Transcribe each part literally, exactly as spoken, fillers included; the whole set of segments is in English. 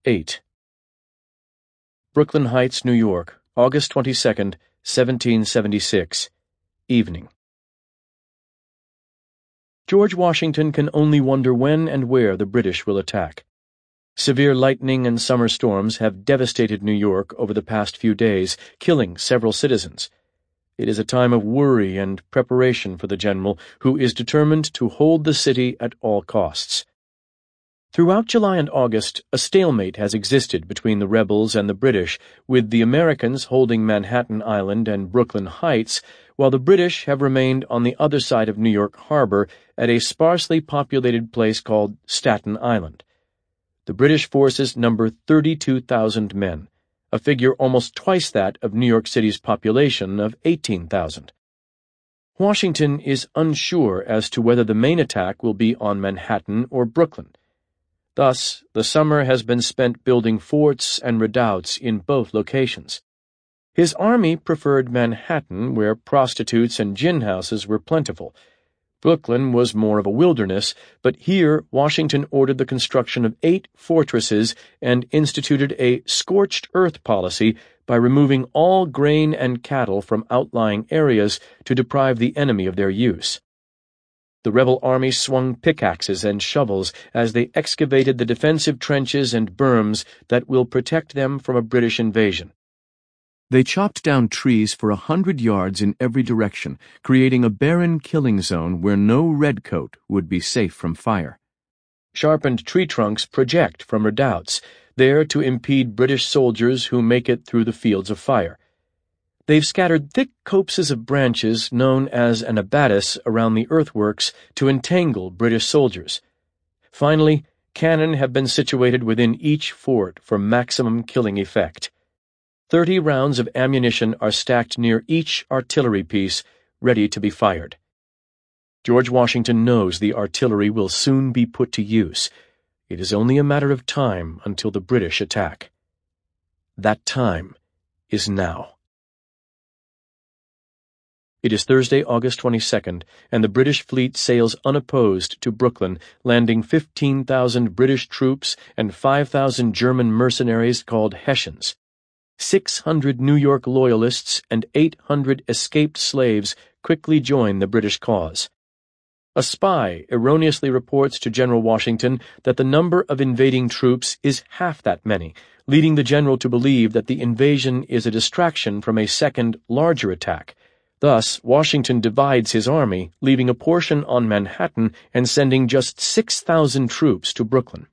eight. Brooklyn Heights, New York, August twenty-second, seventeen seventy-six, evening. George Washington can only wonder when and where the British will attack. Severe lightning and summer storms have devastated New York over the past few days, killing several citizens. It is a time of worry and preparation for the general, who is determined to hold the city at all costs. Throughout July and August, a stalemate has existed between the rebels and the British, with the Americans holding Manhattan Island and Brooklyn Heights, while the British have remained on the other side of New York Harbor at a sparsely populated place called Staten Island. The British forces number thirty-two thousand men, a figure almost twice that of New York City's population of eighteen thousand. Washington is unsure as to whether the main attack will be on Manhattan or Brooklyn. Thus, the summer has been spent building forts and redoubts in both locations. His army preferred Manhattan, where prostitutes and gin houses were plentiful. Brooklyn was more of a wilderness, but here Washington ordered the construction of eight fortresses and instituted a scorched earth policy by removing all grain and cattle from outlying areas to deprive the enemy of their use. The rebel army swung pickaxes and shovels as they excavated the defensive trenches and berms that will protect them from a British invasion. They chopped down trees for a hundred yards in every direction, creating a barren killing zone where no redcoat would be safe from fire. Sharpened tree trunks project from redoubts, there to impede British soldiers who make it through the fields of fire. They've scattered thick copses of branches known as an abatis around the earthworks to entangle British soldiers. Finally, cannon have been situated within each fort for maximum killing effect. Thirty rounds of ammunition are stacked near each artillery piece, ready to be fired. George Washington knows the artillery will soon be put to use. It is only a matter of time until the British attack. That time is now. It is Thursday, August twenty-second, and the British fleet sails unopposed to Brooklyn, landing fifteen thousand British troops and five thousand German mercenaries called Hessians. Six hundred New York loyalists and eight hundred escaped slaves quickly join the British cause. A spy erroneously reports to General Washington that the number of invading troops is half that many, leading the general to believe that the invasion is a distraction from a second, larger attack. Thus, Washington divides his army, leaving a portion on Manhattan and sending just six thousand troops to Brooklyn.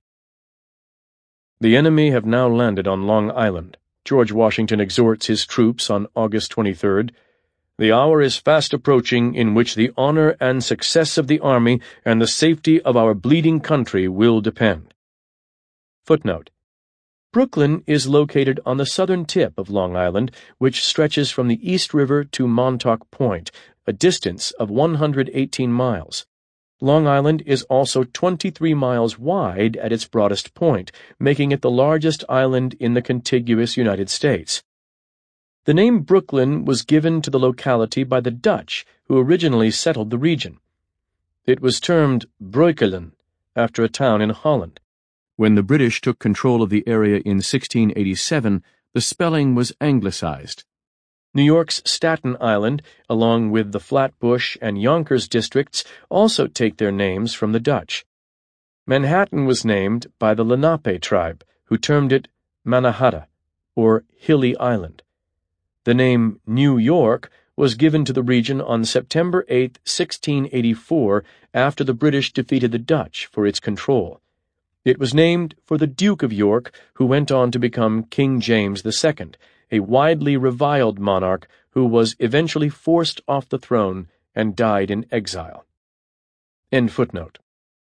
The enemy have now landed on Long Island. George Washington exhorts his troops on August twenty-third. The hour is fast approaching in which the honor and success of the army and the safety of our bleeding country will depend. Footnote: Brooklyn is located on the southern tip of Long Island, which stretches from the East River to Montauk Point, a distance of one hundred eighteen miles. Long Island is also twenty-three miles wide at its broadest point, making it the largest island in the contiguous United States. The name Brooklyn was given to the locality by the Dutch, who originally settled the region. It was termed Breukelen, after a town in Holland. When the British took control of the area in sixteen eighty-seven, the spelling was anglicized. New York's Staten Island, along with the Flatbush and Yonkers districts, also take their names from the Dutch. Manhattan was named by the Lenape tribe, who termed it Mannahatta, or Hilly Island. The name New York was given to the region on September eighth, sixteen eighty-four, after the British defeated the Dutch for its control. It was named for the Duke of York, who went on to become King James the Second, a widely reviled monarch who was eventually forced off the throne and died in exile. End footnote.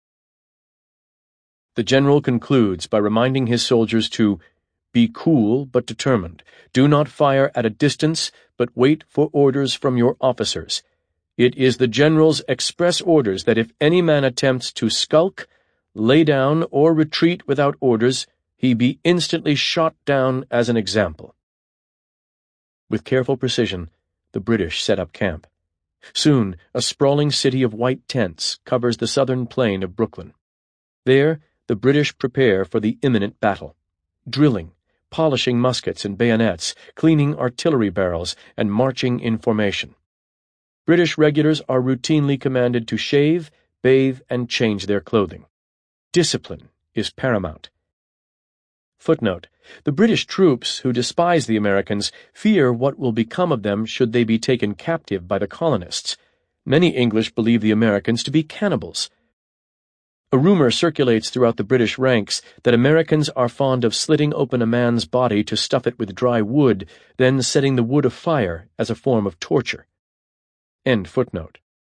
The general concludes by reminding his soldiers to be cool but determined. Do not fire at a distance, but wait for orders from your officers. It is the general's express orders that if any man attempts to skulk, lay down, or retreat without orders, he be instantly shot down as an example. With careful precision, the British set up camp. Soon, a sprawling city of white tents covers the southern plain of Brooklyn. There, the British prepare for the imminent battle. drilling, polishing muskets and bayonets, cleaning artillery barrels, and marching in formation. British regulars are routinely commanded to shave, bathe, and change their clothing. Discipline is paramount. Footnote: the British troops, who despise the Americans, fear what will become of them should they be taken captive by the colonists. Many English believe the Americans to be cannibals. A rumor circulates throughout the British ranks that Americans are fond of slitting open a man's body to stuff it with dry wood, then setting the wood afire as a form of torture. End footnote.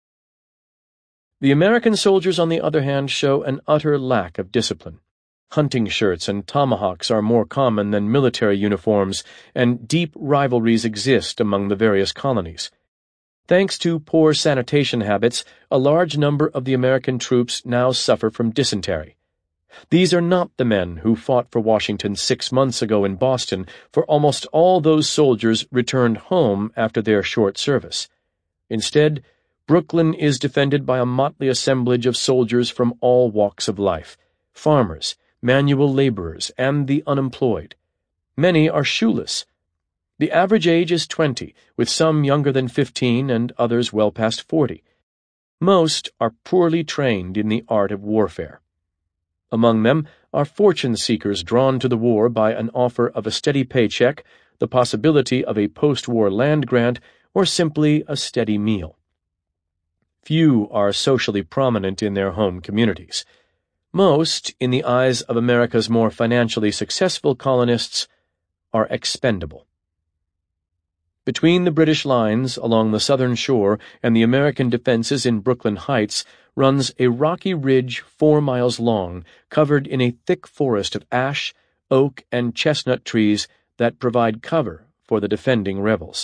The American soldiers, on the other hand, show an utter lack of discipline. Hunting shirts and tomahawks are more common than military uniforms, and deep rivalries exist among the various colonies. Thanks to poor sanitation habits, a large number of the American troops now suffer from dysentery. These are not the men who fought for Washington six months ago in Boston, for almost all those soldiers returned home after their short service. Instead, Brooklyn is defended by a motley assemblage of soldiers from all walks of life: farmers, manual laborers, and the unemployed. Many are shoeless. The average age is twenty, with some younger than fifteen and others well past forty. Most are poorly trained in the art of warfare. Among them are fortune-seekers drawn to the war by an offer of a steady paycheck, the possibility of a post-war land grant, or simply a steady meal. Few are socially prominent in their home communities. Most, in the eyes of America's more financially successful colonists, are expendable. Between the British lines along the southern shore and the American defenses in Brooklyn Heights runs a rocky ridge four miles long, covered in a thick forest of ash, oak, and chestnut trees that provide cover for the defending rebels.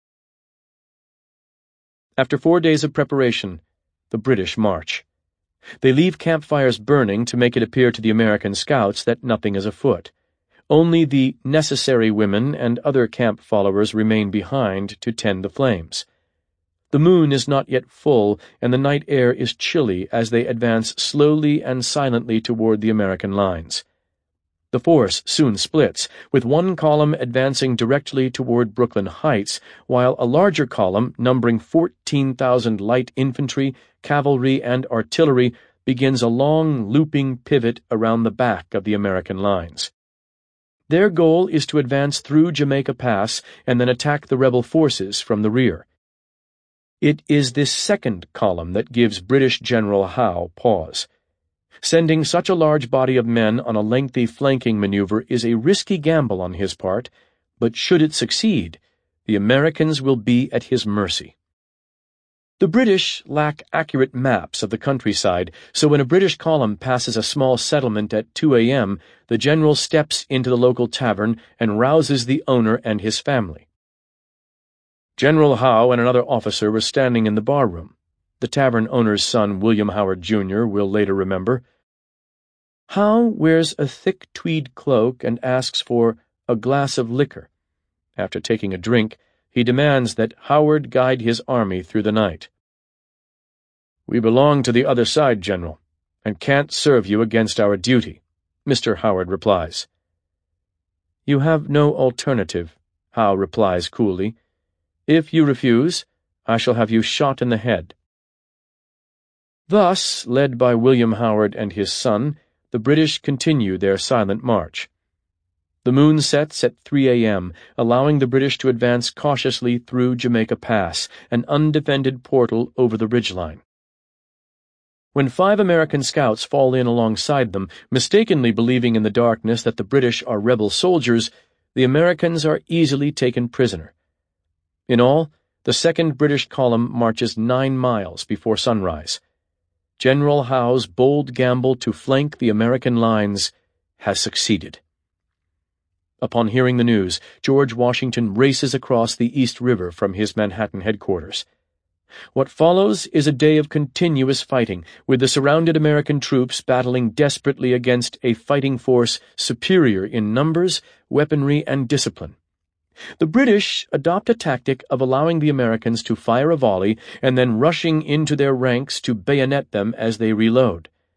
After four days of preparation, the British march. They leave campfires burning to make it appear to the American scouts that nothing is afoot. Only the necessary women and other camp followers remain behind to tend the flames. The moon is not yet full, and the night air is chilly as they advance slowly and silently toward the American lines. The force soon splits, with one column advancing directly toward Brooklyn Heights, while a larger column, numbering fourteen thousand light infantry, cavalry, and artillery, begins a long, looping pivot around the back of the American lines. Their goal is to advance through Jamaica Pass and then attack the rebel forces from the rear. It is this second column that gives British General Howe pause. Sending such a large body of men on a lengthy flanking maneuver is a risky gamble on his part, but should it succeed, the Americans will be at his mercy. The British lack accurate maps of the countryside, so when a British column passes a small settlement at two a m, the general steps into the local tavern and rouses the owner and his family. General Howe and another officer were standing in the barroom. The tavern owner's son, William Howard Junior, will later remember. Howe wears a thick tweed cloak and asks for a glass of liquor. After taking a drink, he demands that Howard guide his army through the night. "We belong to the other side, General, and can't serve you against our duty," Mister Howard replies. "You have no alternative," Howe replies coolly. "If you refuse, I shall have you shot in the head." Thus, led by William Howard and his son, the British continue their silent march. The moon sets at three a m, allowing the British to advance cautiously through Jamaica Pass, an undefended portal over the ridgeline. When five American scouts fall in alongside them, mistakenly believing in the darkness that the British are rebel soldiers, the Americans are easily taken prisoner. In all, the second British column marches nine miles before sunrise. General Howe's bold gamble to flank the American lines has succeeded. Upon hearing the news, George Washington races across the East River from his Manhattan headquarters. What follows is a day of continuous fighting, with the surrounded American troops battling desperately against a fighting force superior in numbers, weaponry, and discipline. The British adopt a tactic of allowing the Americans to fire a volley and then rushing into their ranks to bayonet them as they reload.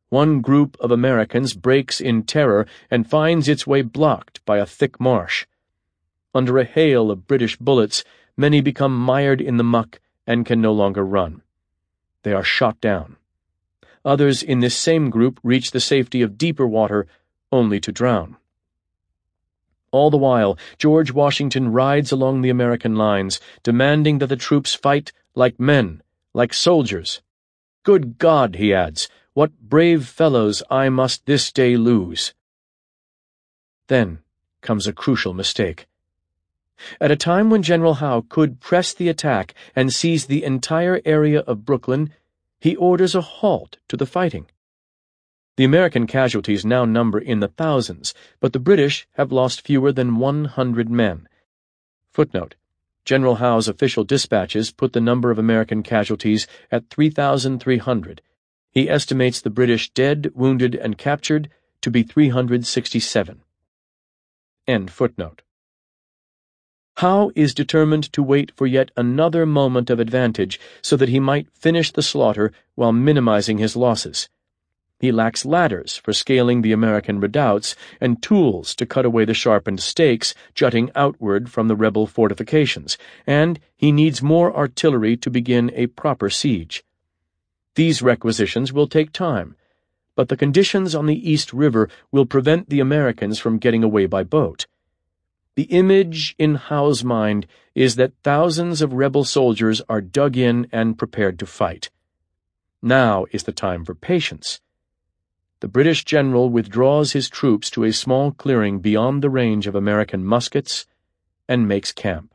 one group of Americans breaks in terror and finds its way blocked by a thick marsh. Under a hail of British bullets, many become mired in the muck and can no longer run. They are shot down. Others in this same group reach the safety of deeper water, only to drown. All the while, George Washington rides along the American lines, demanding that the troops fight like men, like soldiers. "Good God," he adds, "what brave fellows I must this day lose." Then comes a crucial mistake. At a time when General Howe could press the attack and seize the entire area of Brooklyn, he orders a halt to the fighting. The American casualties now number in the thousands, but the British have lost fewer than one hundred men. Footnote: General Howe's official dispatches put the number of American casualties at three thousand three hundred. He estimates the British dead, wounded, and captured to be three hundred sixty-seven. End footnote. Howe is determined to wait for yet another moment of advantage so that he might finish the slaughter while minimizing his losses. He lacks ladders for scaling the American redoubts and tools to cut away the sharpened stakes jutting outward from the rebel fortifications, and he needs more artillery to begin a proper siege. These requisitions will take time, but the conditions on the East River will prevent the Americans from getting away by boat. The image in Howe's mind is that thousands of rebel soldiers are dug in and prepared to fight. Now is the time for patience. The British general withdraws his troops to a small clearing beyond the range of American muskets and makes camp.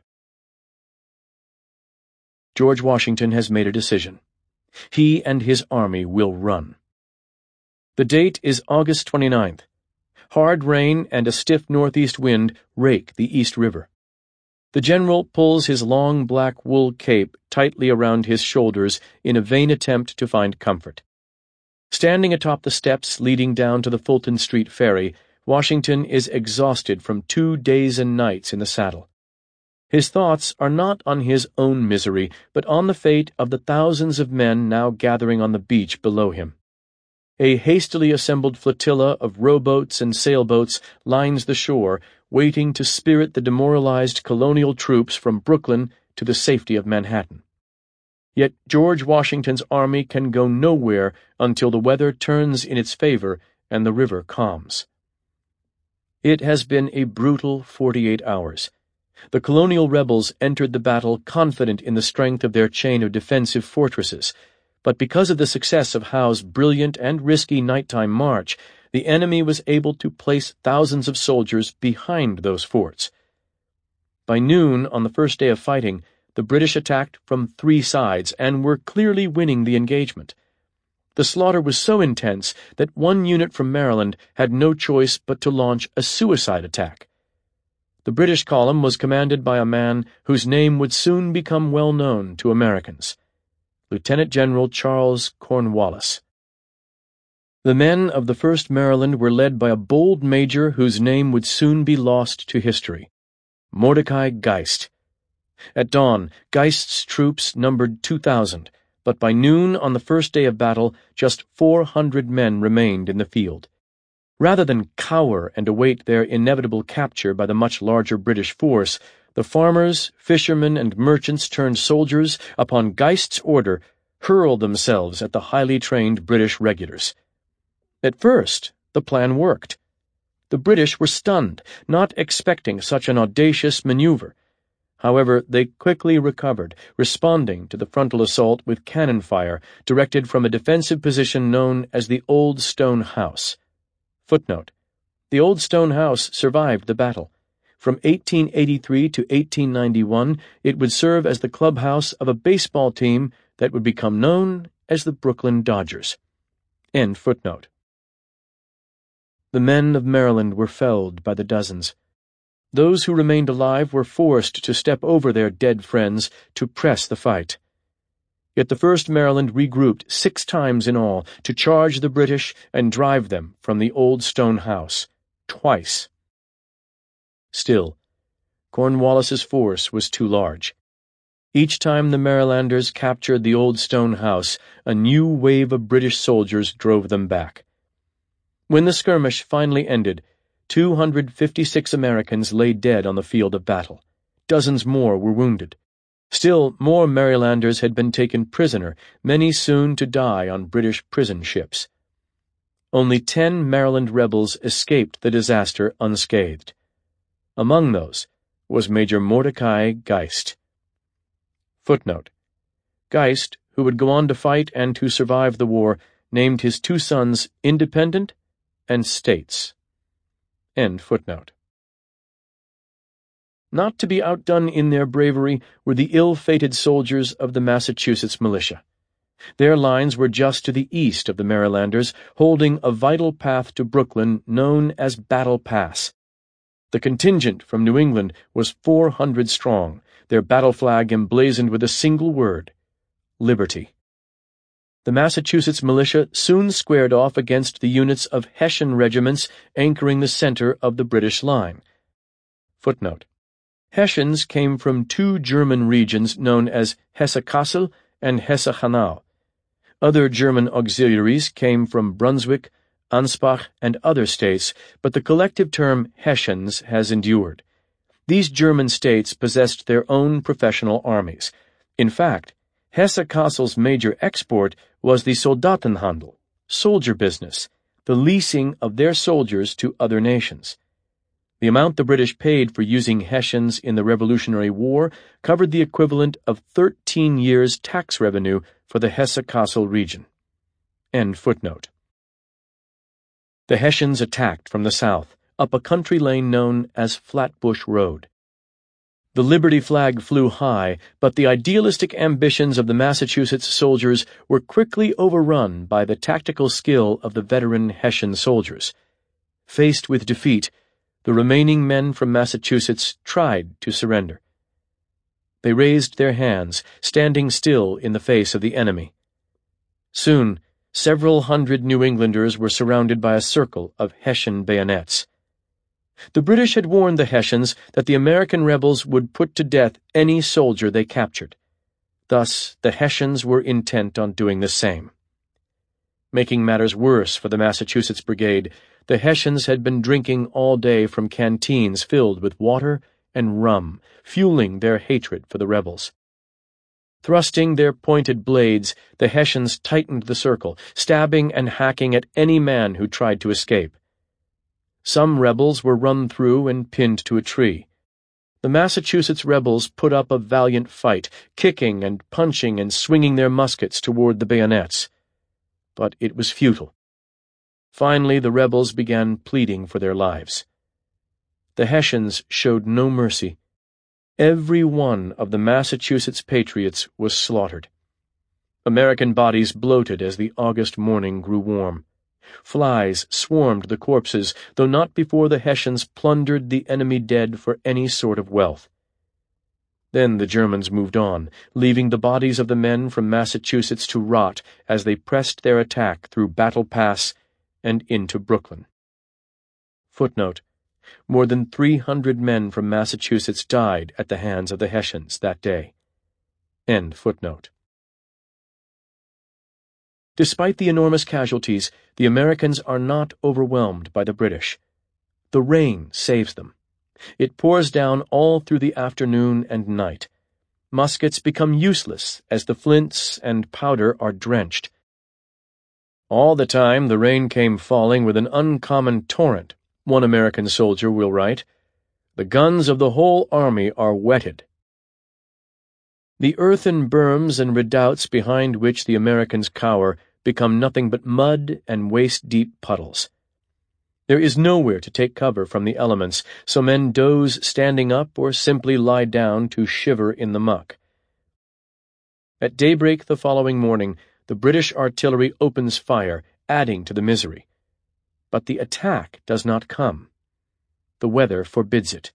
George Washington has made a decision. He and his army will run. The date is August twenty-ninth. Hard rain and a stiff northeast wind rake the East River. The general pulls his long black wool cape tightly around his shoulders in a vain attempt to find comfort. Standing atop the steps leading down to the Fulton Street ferry, Washington is exhausted from two days and nights in the saddle. His thoughts are not on his own misery, but on the fate of the thousands of men now gathering on the beach below him. A hastily assembled flotilla of rowboats and sailboats lines the shore, waiting to spirit the demoralized colonial troops from Brooklyn to the safety of Manhattan. Yet George Washington's army can go nowhere until the weather turns in its favor and the river calms. It has been a brutal forty-eight hours. The colonial rebels entered the battle confident in the strength of their chain of defensive fortresses, but because of the success of Howe's brilliant and risky nighttime march, the enemy was able to place thousands of soldiers behind those forts. By noon on the first day of fighting, the British attacked from three sides and were clearly winning the engagement. The slaughter was so intense that one unit from Maryland had no choice but to launch a suicide attack. The British column was commanded by a man whose name would soon become well known to Americans, Lieutenant General Charles Cornwallis. The men of the First Maryland were led by a bold major whose name would soon be lost to history, Mordecai Geist. At dawn, Geist's troops numbered two thousand, but by noon on the first day of battle, just four hundred men remained in the field. Rather than cower and await their inevitable capture by the much larger British force, the farmers, fishermen, and merchants turned soldiers, upon Geist's order, hurled themselves at the highly trained British regulars. At first, the plan worked. The British were stunned, not expecting such an audacious maneuver. However, they quickly recovered, responding to the frontal assault with cannon fire directed from a defensive position known as the Old Stone House. Footnote: The Old Stone House survived the battle. From eighteen eighty-three to eighteen ninety-one, it would serve as the clubhouse of a baseball team that would become known as the Brooklyn Dodgers. End footnote. The men of Maryland were felled by the dozens. Those who remained alive were forced to step over their dead friends to press the fight. Yet the First Maryland regrouped six times in all to charge the British and drive them from the Old Stone House, twice. Still, Cornwallis's force was too large. Each time the Marylanders captured the old stone house, a new wave of British soldiers drove them back. When the skirmish finally ended, two hundred fifty-six Americans lay dead on the field of battle. Dozens more were wounded. Still, more Marylanders had been taken prisoner, many soon to die on British prison ships. Only ten Maryland rebels escaped the disaster unscathed. Among those was Major Mordecai Geist. Footnote: Geist, who would go on to fight and to survive the war, named his two sons Independent and States. End footnote. Not to be outdone in their bravery were the ill-fated soldiers of the Massachusetts militia. Their lines were just to the east of the Marylanders, holding a vital path to Brooklyn known as Battle Pass. The contingent from New England was four hundred strong, their battle flag emblazoned with a single word: Liberty. The Massachusetts militia soon squared off against the units of Hessian regiments anchoring the center of the British line. Footnote: Hessians came from two German regions known as Hesse-Kassel and Hesse-Hanau. Other German auxiliaries came from Brunswick, Ansbach, and other states, but the collective term Hessians has endured. These German states possessed their own professional armies. In fact, Hesse-Kassel's major export was the Soldatenhandel, soldier business, the leasing of their soldiers to other nations. The amount the British paid for using Hessians in the Revolutionary War covered the equivalent of thirteen years' tax revenue for the Hesse-Kassel region. End footnote. The Hessians attacked from the south, up a country lane known as Flatbush Road. The Liberty flag flew high, but the idealistic ambitions of the Massachusetts soldiers were quickly overrun by the tactical skill of the veteran Hessian soldiers. Faced with defeat, the remaining men from Massachusetts tried to surrender. They raised their hands, standing still in the face of the enemy. Soon, several hundred New Englanders were surrounded by a circle of Hessian bayonets. The British had warned the Hessians that the American rebels would put to death any soldier they captured. Thus, the Hessians were intent on doing the same. Making matters worse for the Massachusetts Brigade, the Hessians had been drinking all day from canteens filled with water and rum, fueling their hatred for the rebels. Thrusting their pointed blades, the Hessians tightened the circle, stabbing and hacking at any man who tried to escape. Some rebels were run through and pinned to a tree. The Massachusetts rebels put up a valiant fight, kicking and punching and swinging their muskets toward the bayonets. But it was futile. Finally, the rebels began pleading for their lives. The Hessians showed no mercy. Every one of the Massachusetts patriots was slaughtered. American bodies bloated as the August morning grew warm. Flies swarmed the corpses, though not before the Hessians plundered the enemy dead for any sort of wealth. Then the Germans moved on, leaving the bodies of the men from Massachusetts to rot as they pressed their attack through Battle Pass and into Brooklyn. Footnote: More than three hundred men from Massachusetts died at the hands of the Hessians that day. End footnote. Despite the enormous casualties, the Americans are not overwhelmed by the British. The rain saves them. It pours down all through the afternoon and night. Muskets become useless as the flints and powder are drenched. All the time the rain came falling with an uncommon torrent, one American soldier will write. The guns of the whole army are wetted. The earthen berms and redoubts behind which the Americans cower become nothing but mud and waist-deep puddles. There is nowhere to take cover from the elements, so men doze standing up or simply lie down to shiver in the muck. At daybreak the following morning, the British artillery opens fire, adding to the misery. But the attack does not come. The weather forbids it.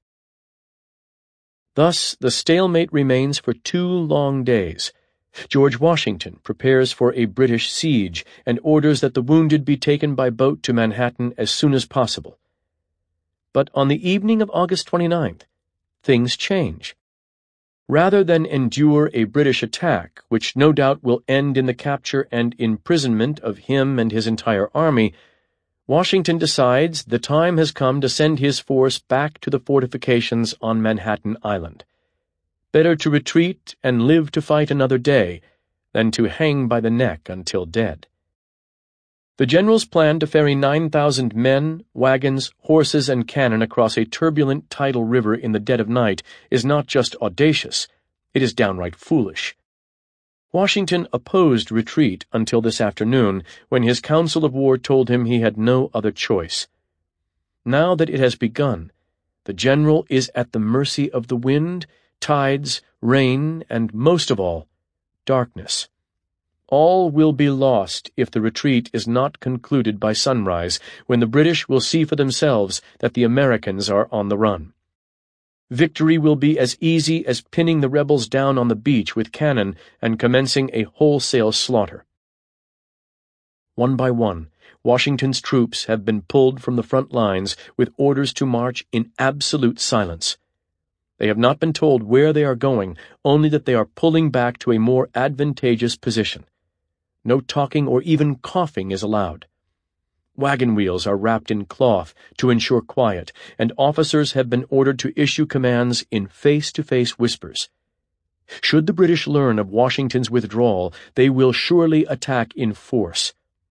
Thus the stalemate remains for two long days. George Washington prepares for a British siege and orders that the wounded be taken by boat to Manhattan as soon as possible. But on the evening of August twenty-ninth, things change. Rather than endure a British attack, which no doubt will end in the capture and imprisonment of him and his entire army, Washington decides the time has come to send his force back to the fortifications on Manhattan Island. Better to retreat and live to fight another day than to hang by the neck until dead. The generals plan to ferry nine thousand men, wagons, horses, and cannon across a turbulent tidal river in the dead of night is not just audacious, it is downright foolish. Washington opposed retreat until this afternoon, when his council of war told him he had no other choice. Now that it has begun, the general is at the mercy of the wind, tides, rain, and, most of all, darkness. All will be lost if the retreat is not concluded by sunrise, when the British will see for themselves that the Americans are on the run. Victory will be as easy as pinning the rebels down on the beach with cannon and commencing a wholesale slaughter. One by one, Washington's troops have been pulled from the front lines with orders to march in absolute silence. They have not been told where they are going, only that they are pulling back to a more advantageous position. No talking or even coughing is allowed. Wagon wheels are wrapped in cloth to ensure quiet, and officers have been ordered to issue commands in face-to-face whispers. Should the British learn of Washington's withdrawal, they will surely attack in force.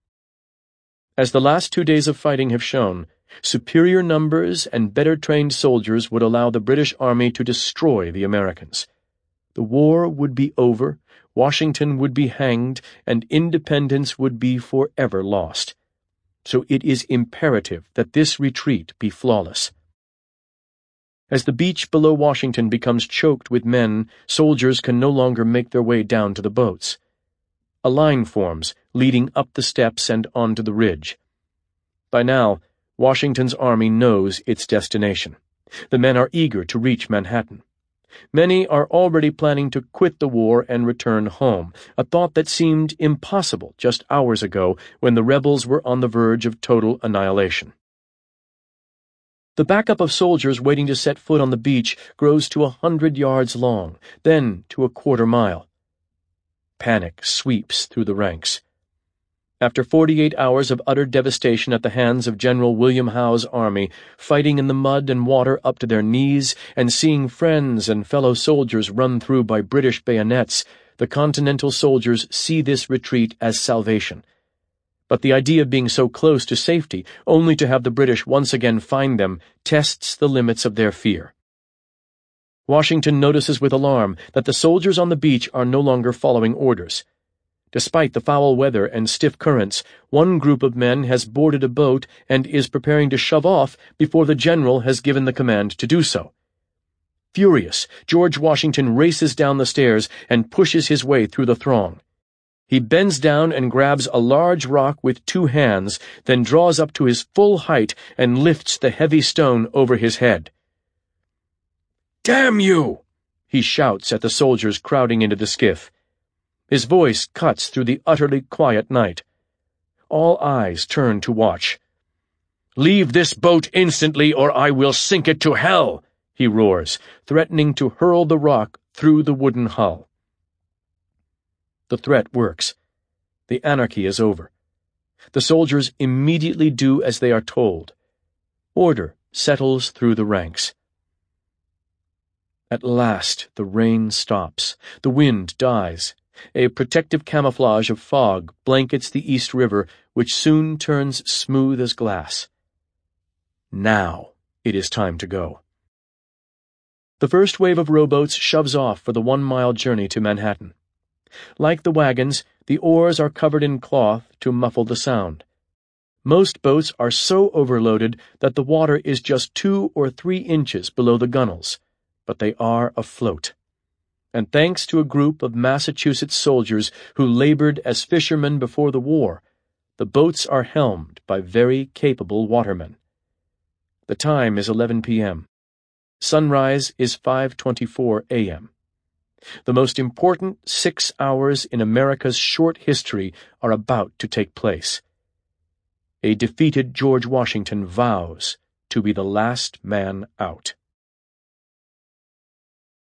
As the last two days of fighting have shown, superior numbers and better-trained soldiers would allow the British Army to destroy the Americans. The war would be over, Washington would be hanged, and independence would be forever lost. So it is imperative that this retreat be flawless. As the beach below Washington becomes choked with men, soldiers can no longer make their way down to the boats. A line forms, leading up the steps and onto the ridge. By now, Washington's army knows its destination. The men are eager to reach Manhattan. Many are already planning to quit the war and return home, a thought that seemed impossible just hours ago when the rebels were on the verge of total annihilation. The backup of soldiers waiting to set foot on the beach grows to a hundred yards long, then to a quarter mile. Panic sweeps through the ranks. After forty-eight hours of utter devastation at the hands of General William Howe's army, fighting in the mud and water up to their knees, and seeing friends and fellow soldiers run through by British bayonets, the Continental soldiers see this retreat as salvation. But the idea of being so close to safety, only to have the British once again find them, tests the limits of their fear. Washington notices with alarm that the soldiers on the beach are no longer following orders. Despite the foul weather and stiff currents, one group of men has boarded a boat and is preparing to shove off before the general has given the command to do so. Furious, George Washington races down the stairs and pushes his way through the throng. He bends down and grabs a large rock with two hands, then draws up to his full height and lifts the heavy stone over his head. "Damn you!" he shouts at the soldiers crowding into the skiff. His voice cuts through the utterly quiet night. All eyes turn to watch. "Leave this boat instantly, or I will sink it to hell!" he roars, threatening to hurl the rock through the wooden hull. The threat works. The anarchy is over. The soldiers immediately do as they are told. Order settles through the ranks. At last the rain stops. The wind dies. A protective camouflage of fog blankets the East River, which soon turns smooth as glass. Now it is time to go. The first wave of rowboats shoves off for the one-mile journey to Manhattan. Like the wagons, the oars are covered in cloth to muffle the sound. Most boats are so overloaded that the water is just two or three inches below the gunwales, but they are afloat. And thanks to a group of Massachusetts soldiers who labored as fishermen before the war, the boats are helmed by very capable watermen. The time is eleven p m Sunrise is five twenty-four a m The most important six hours in America's short history are about to take place. A defeated George Washington vows to be the last man out.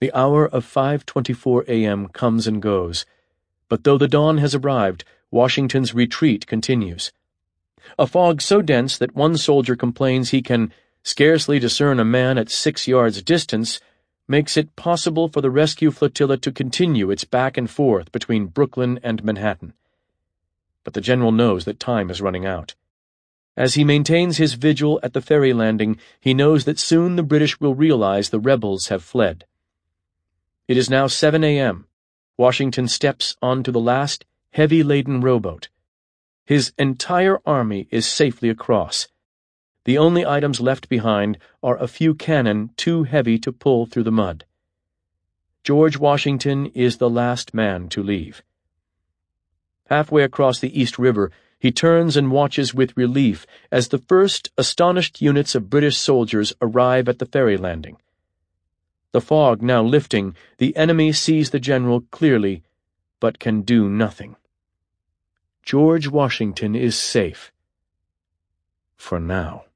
The hour of five twenty-four a m comes and goes, but though the dawn has arrived, Washington's retreat continues. A fog so dense that one soldier complains he can scarcely discern a man at six yards' distance makes it possible for the rescue flotilla to continue its back and forth between Brooklyn and Manhattan. But the general knows that time is running out. As he maintains his vigil at the ferry landing, he knows that soon the British will realize the rebels have fled. It is now seven a m Washington steps onto the last heavy-laden rowboat. His entire army is safely across. The only items left behind are a few cannon too heavy to pull through the mud. George Washington is the last man to leave. Halfway across the East River, he turns and watches with relief as the first astonished units of British soldiers arrive at the ferry landing. The fog now lifting, the enemy sees the general clearly, but can do nothing. George Washington is safe. For now.